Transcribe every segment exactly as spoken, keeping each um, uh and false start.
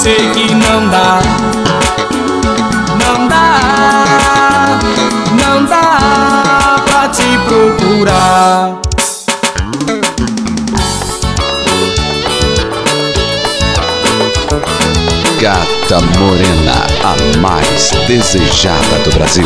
sei que não dá, não dá, não dá pra te procurar. Gata Morena, a mais desejada do Brasil.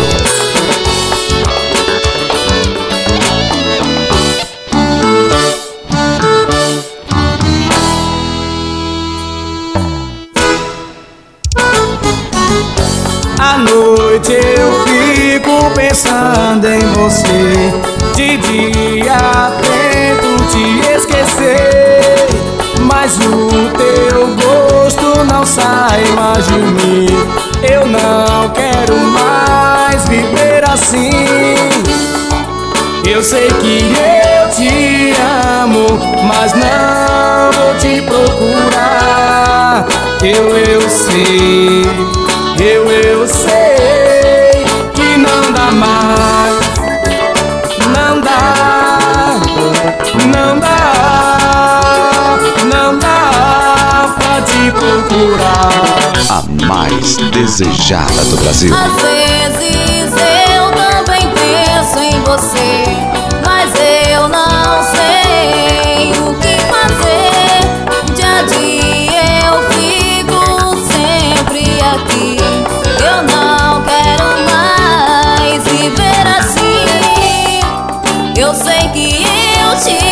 À noite eu fico pensando em você, de dia tento te esquecer, mas o teu gosto não sai mais de mim. Eu não quero mais viver assim. Eu sei que eu te amo, mas não vou te procurar. Eu, eu sei, eu, eu sei que não dá mais. Não dá, não dá, não dá pra te procurar. A mais desejada do Brasil. Às vezes eu também penso em você, mas eu não sei o que fazer. Dia a dia eu fico sempre aqui. Eu não quero mais viver assim. Eu sei que eu te